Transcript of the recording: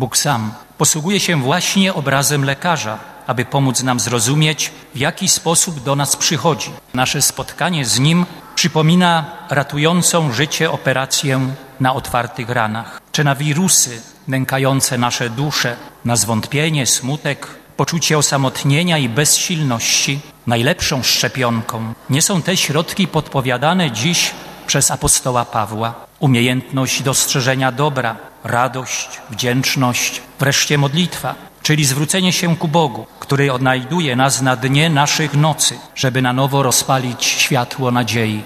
Bóg sam posługuje się właśnie obrazem lekarza, aby pomóc nam zrozumieć, w jaki sposób do nas przychodzi. Nasze spotkanie z Nim przypomina ratującą życie operację na otwartych ranach, czy na wirusy nękające nasze dusze, na zwątpienie, smutek, poczucie osamotnienia i bezsilności. Najlepszą szczepionką nie są te środki podpowiadane dziś przez apostoła Pawła. Umiejętność dostrzeżenia dobra, radość, wdzięczność, wreszcie modlitwa, czyli zwrócenie się ku Bogu, który odnajduje nas na dnie naszych nocy, żeby na nowo rozpalić światło nadziei.